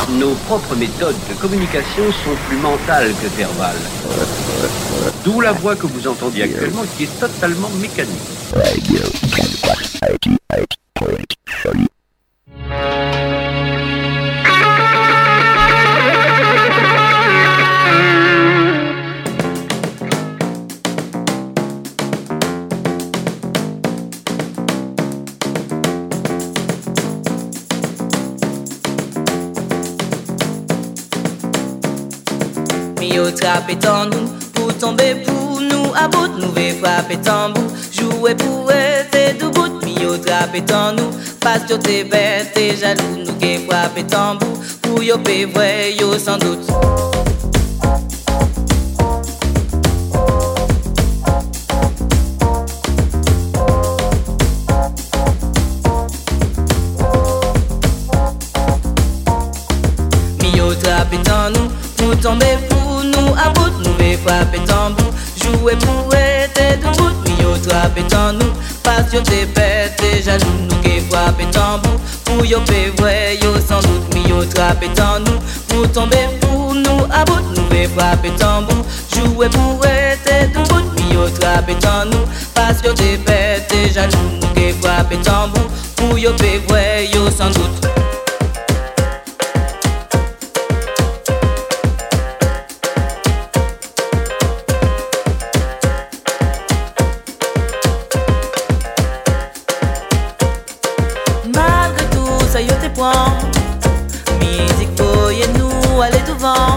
Nos propres méthodes de communication sont plus mentales que verbales. D'où la voix que vous entendiez actuellement qui est totalement mécanique. Yo trappe en nous, pour tomber pour nous, à bout, nous vais frapper tambour, jouer pour être debout, yo trappe en nous, parce que t'es bête, t'es jaloux, nous qui frapper tambour, pour yo payer vrai, yo sans doute. Yo trappe en nous, pour tomber pour nous, à bout, nous vais frapper tambour, jouer pour être debout, yo trappe en nous, parce que t'es bête, t'es jaloux, nous qui frapper tambour, pour yo payer vrai, yo sans doute, yo trappe en nous, pour tomber pour nous, à bout, nous vais frapper tambour, jouer pour être debout, yo trappe en nous, parce que t'es bête, t'es jaloux, nous qui frapper tambour, pour yo payer vrai, yo sans doute. Musique pour y nous aller devant.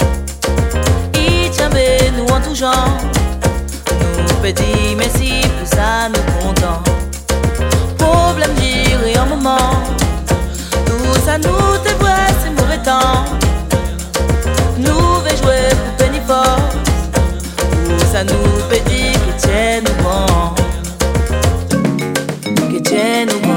Il tient nous en tout genre. Nous petit merci pour ça nous contents. Problème gérer un moment. Tout ça nous te voit c'est mauvais temps. Nous vais jouer pour penny force. Tout ça nous petit que tienne nous bon. Que tienne nous bon.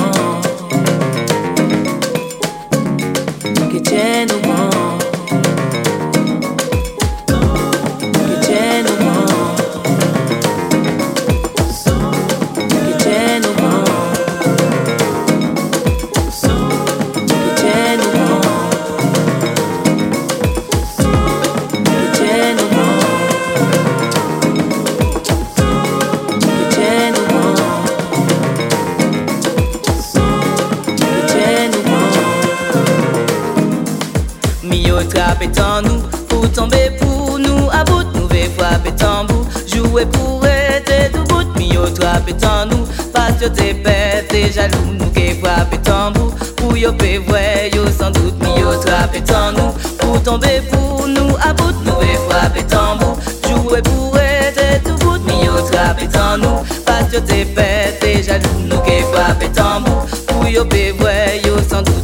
En nous, pour tomber pour nous, à bout, nous vais frapper tambour, jouer pour être debout, yo trappe en nous, parce que t'es bête, t'es jaloux, nous qui frapper tambour, pour yo payer vrai, yo sans doute, yo trappe en nous, pour tomber pour nous, à bout, nous vais frapper tambour, jouer pour être debout, yo trappe en nous, parce que t'es bête, t'es jaloux, nous qui frapper tambour, pour yo payer vrai, yo sans doute.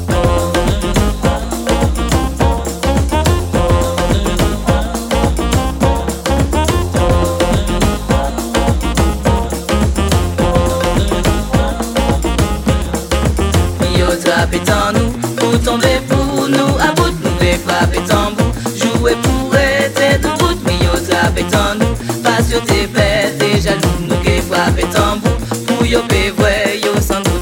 Frapper en nous, pour tomber pour nous, à bout, nous vais frapper tambour, jouer pour être debout, yo trappe en nous, parce que t'es bête, t'es jaloux, nous qui frapper tambour, pour yo payer vrai, yo sans doute.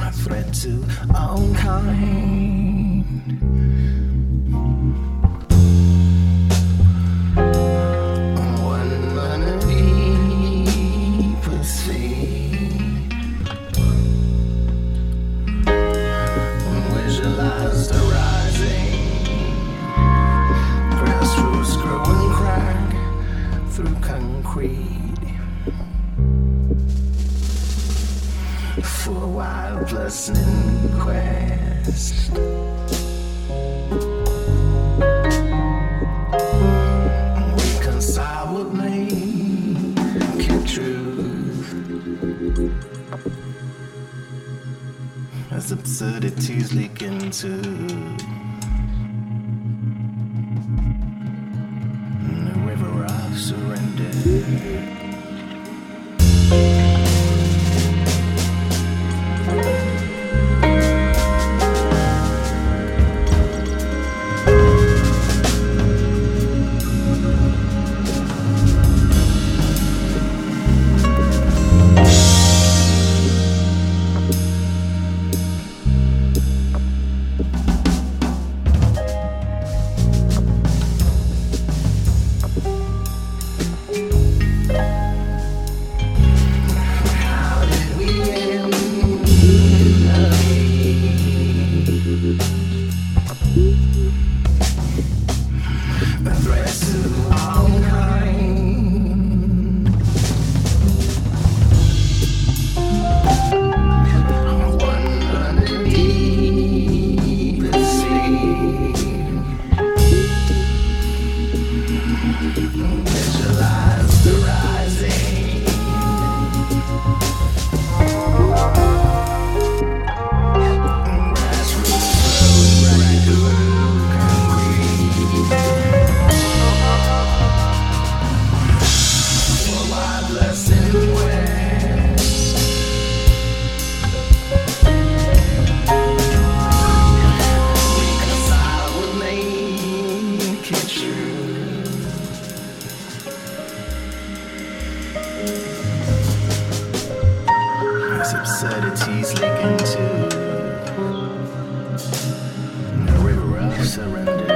a threat to all kind. One underneath the sea, visualize the rising, grassroots grow and crack through concrete. For a wild listening quest, reconcile with naked truth as absurdities leak into the river of surrender. Absurdities leak into the river of surrender.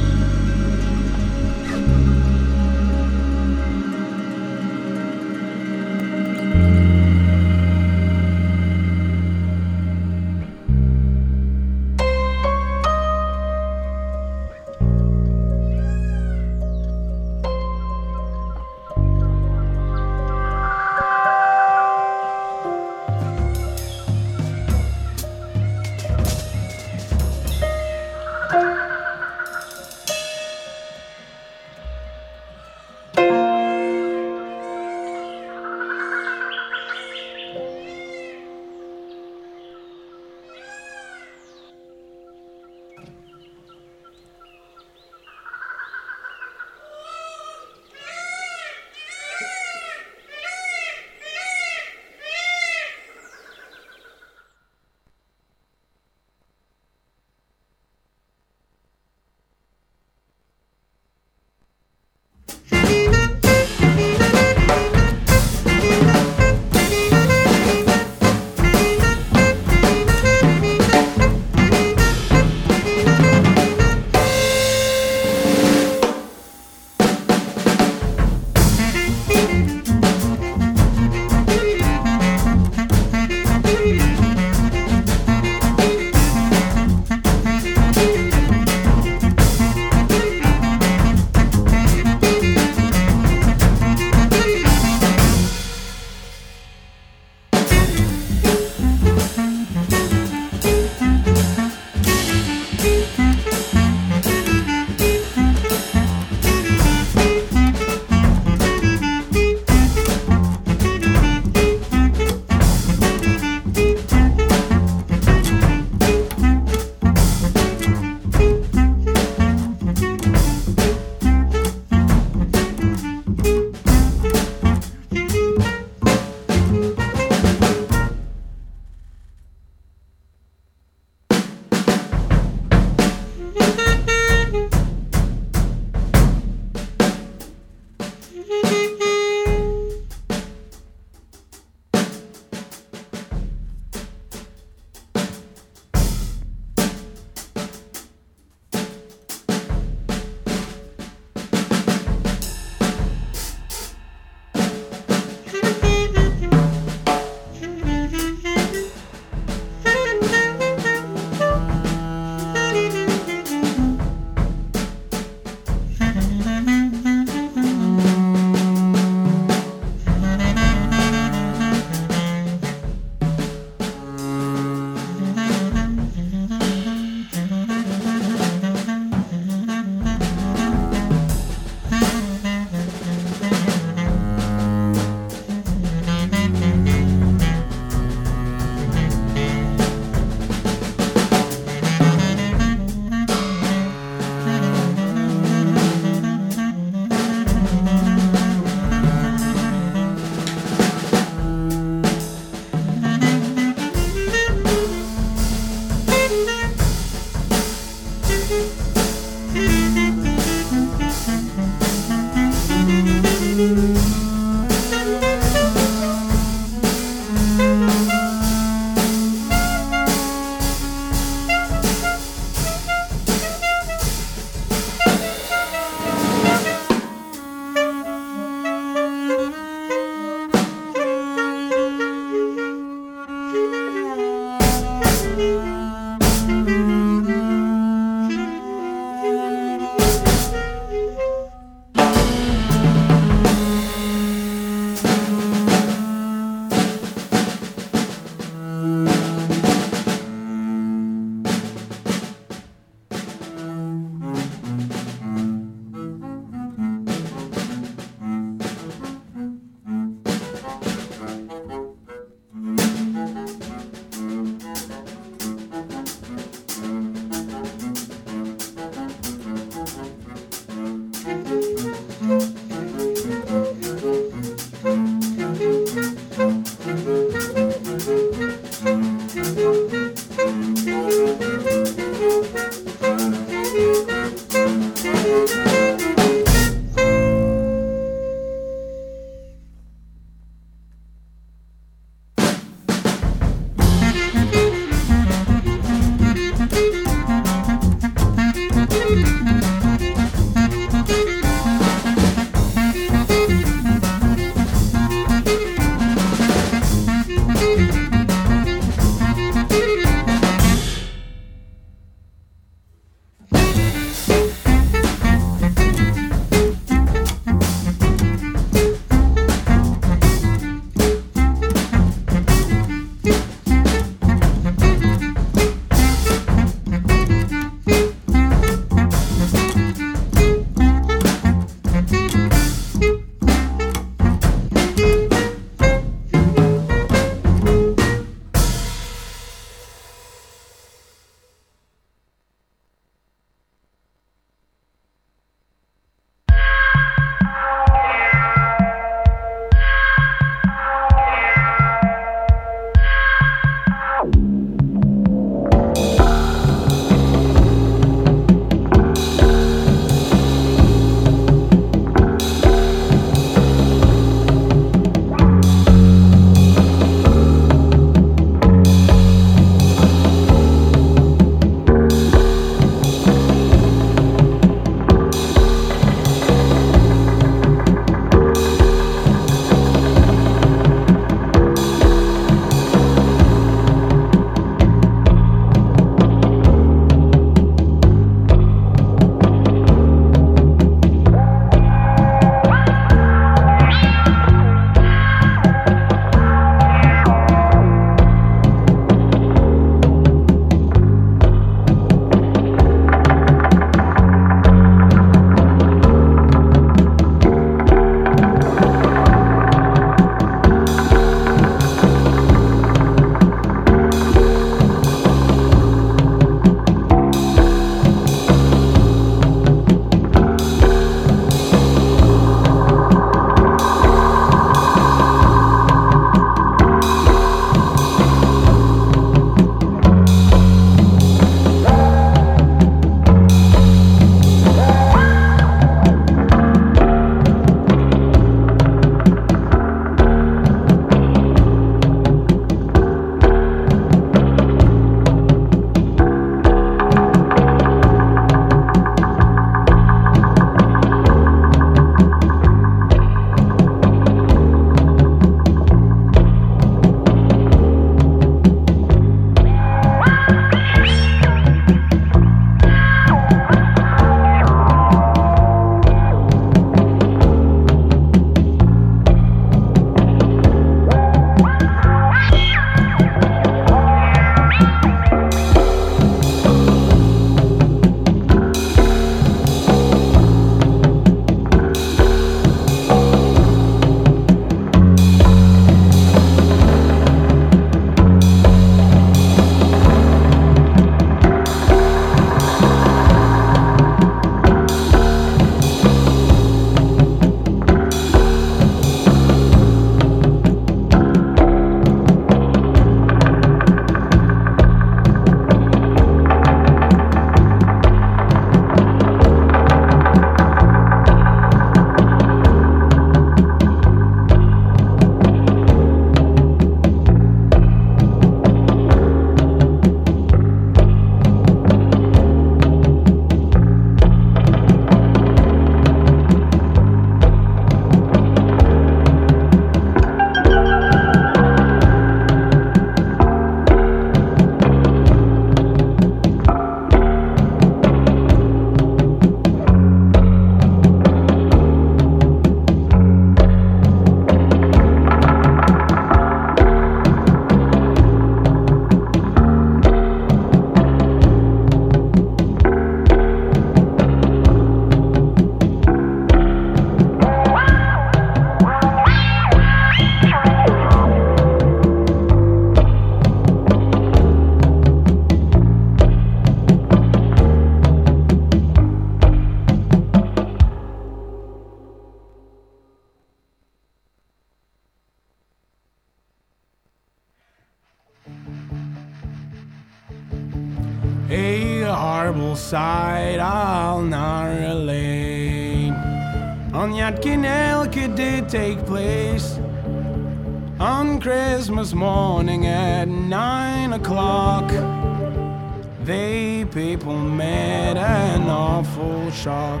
A horrible sight I'll not relate. On Yadkin Elk it did take place on Christmas morning at 9 o'clock. They people made an awful shock.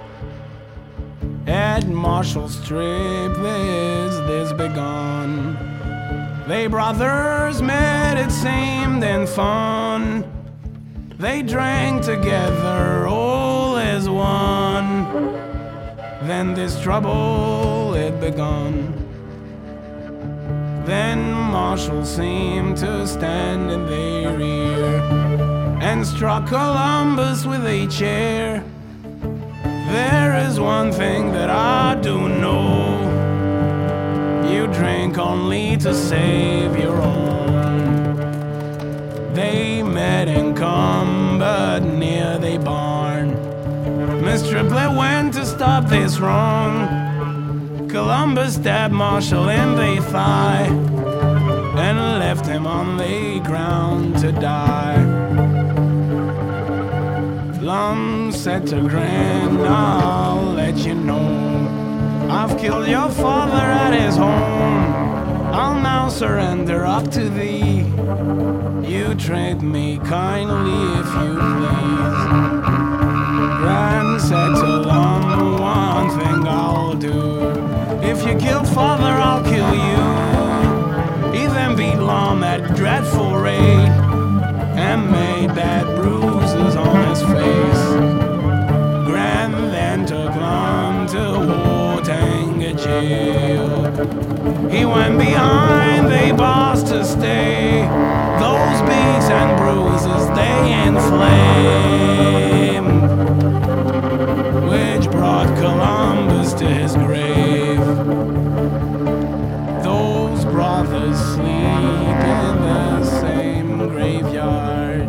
At Marshall's trip this begun. They brothers met, it seemed, in fun. They drank together all as one. Then this trouble it begun. Then Marshall seemed to stand in their rear and struck Columbus with a chair. There is one thing that I do know: you drink only to save your own. They met in Combat near the barn. Miss Triplet went to stop this wrong. Columbus stabbed Marshall in the thigh and left him on the ground to die. Plum said to Grant, I'll let you know I've killed your father at his home. I'll now surrender up to thee. You treat me kindly if you please. Grant said to Lum, one thing I'll do. If you kill father, I'll kill you. He then beat Lum at dreadful rate and made bad bruises on his face. Grant then took Lum to Watanga jail. He went behind the bars to stay. Those beats and bruises they inflamed, which brought Columbus to his grave. Those brothers sleep in the same graveyard.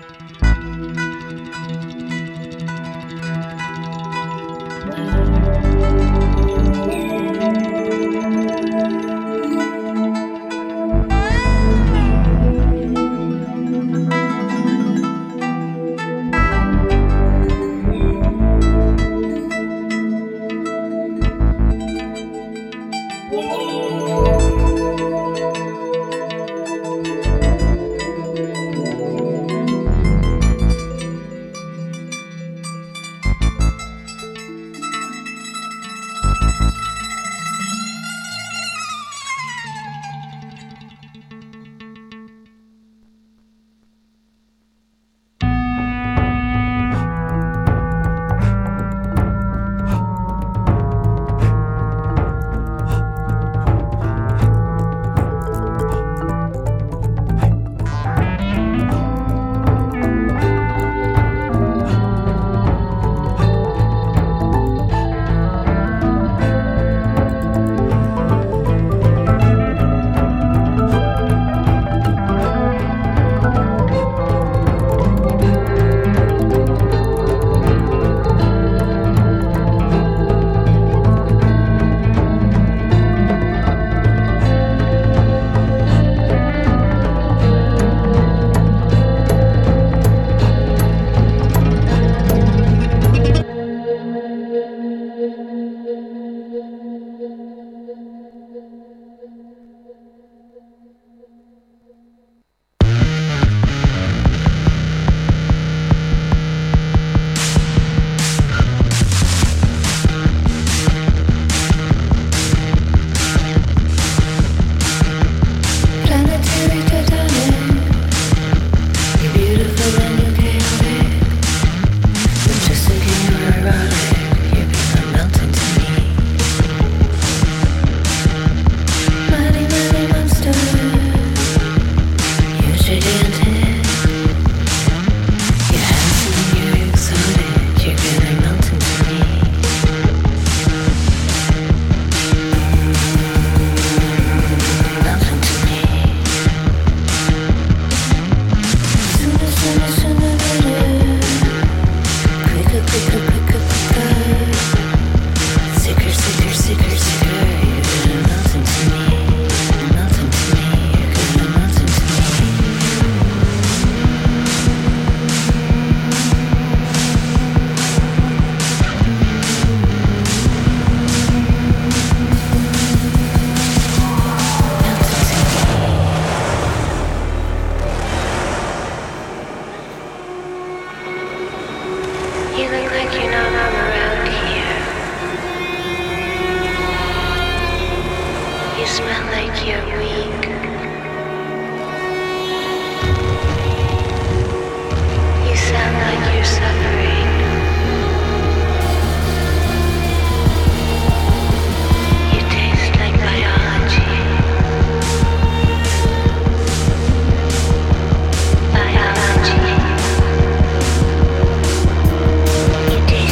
You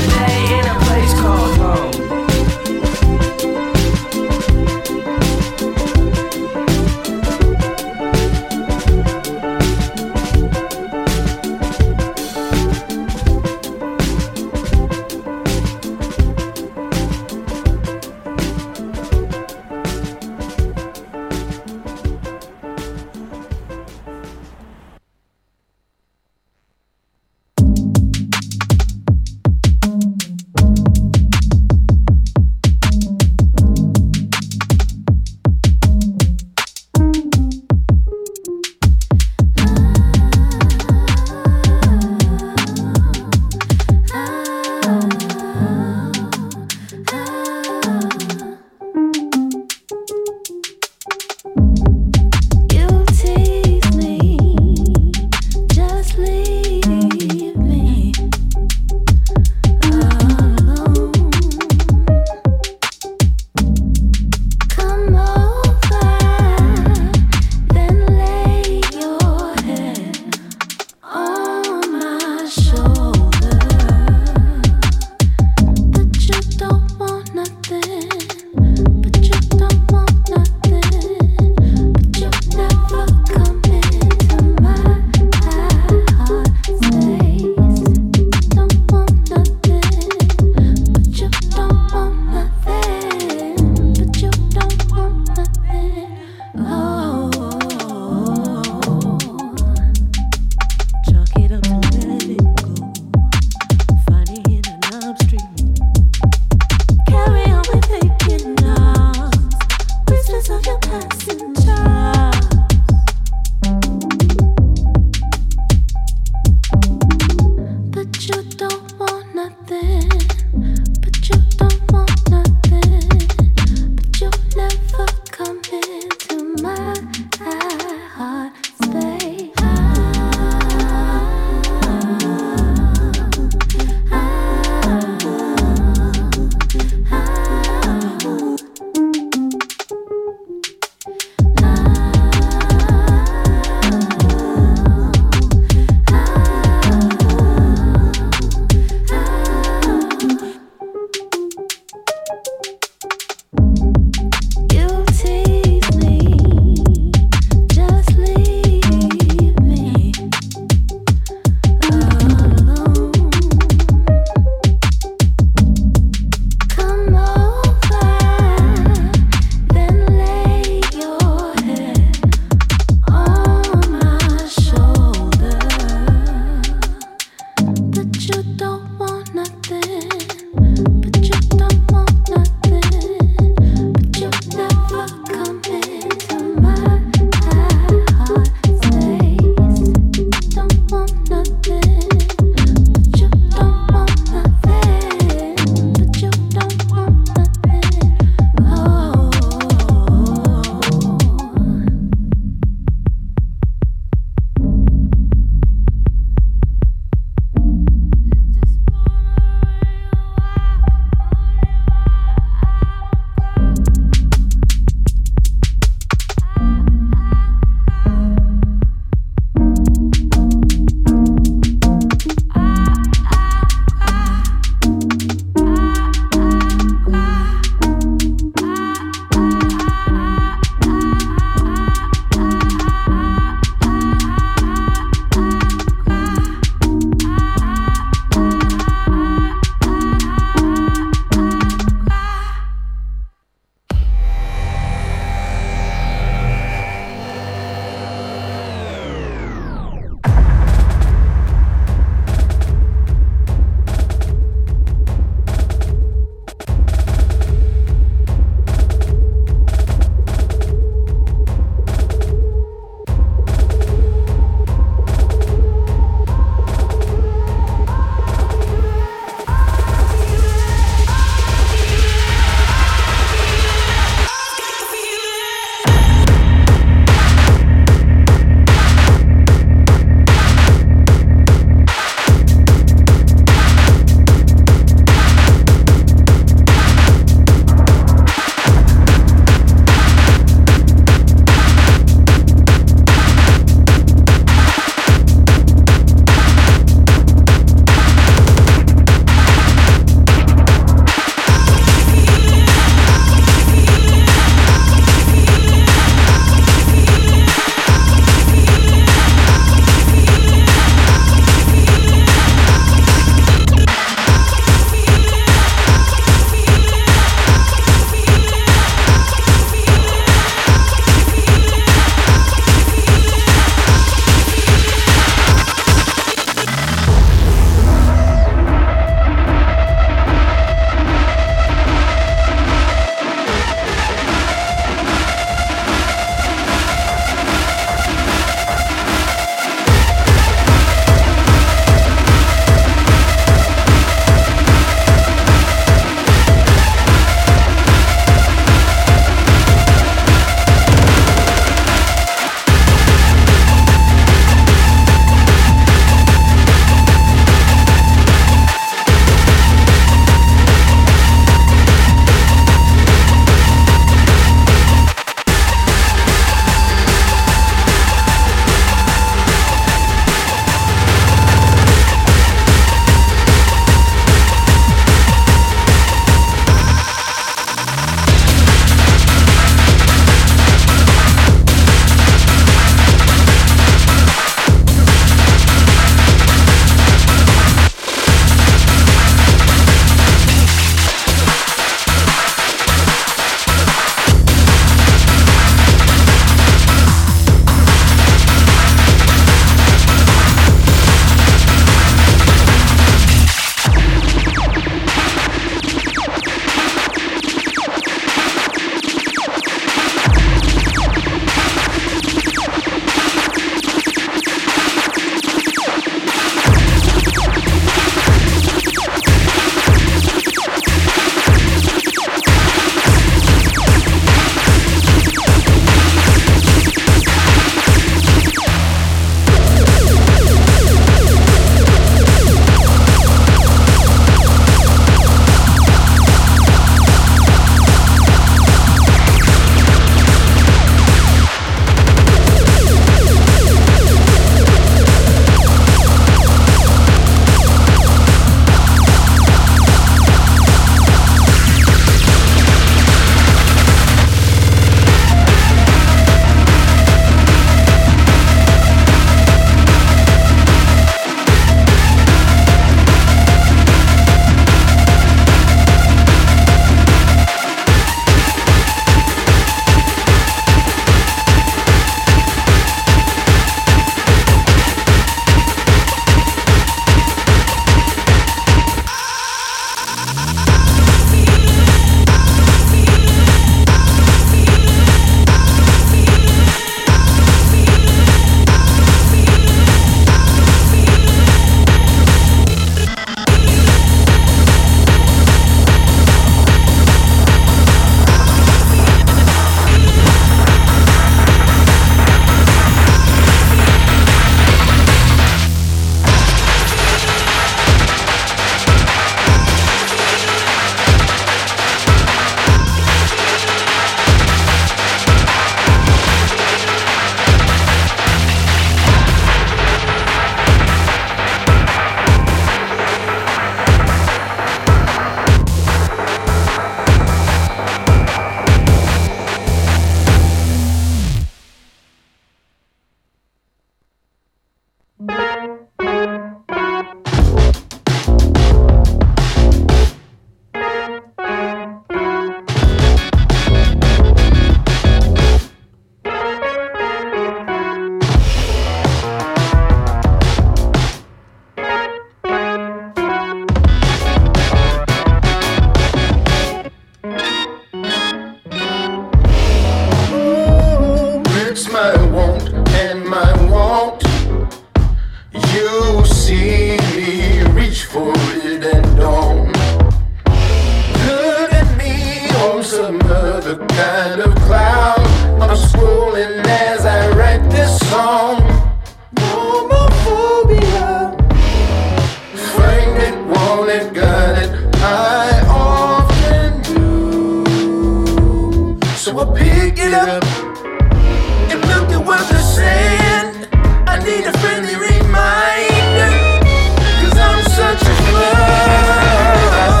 it, got it. I often do. So I pick it up and look at what they're saying. I need a friendly reminder, 'cause I'm such a flood.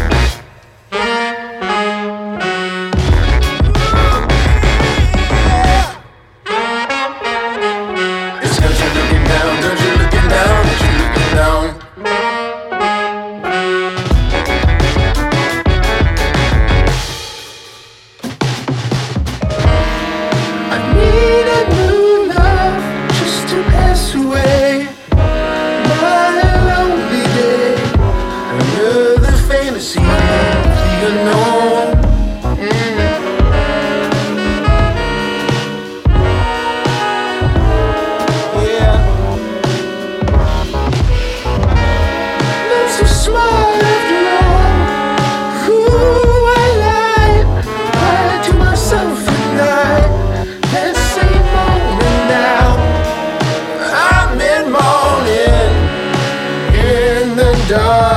It's 'cause you're looking down, 'cause you're looking down, 'cause you're looking down. I need a new love just to pass away my lonely day. Another fantasy of the unknown. Yeah. Life's so small after all. Who I lied to myself at night. That same moment now, I'm in morning in the dark.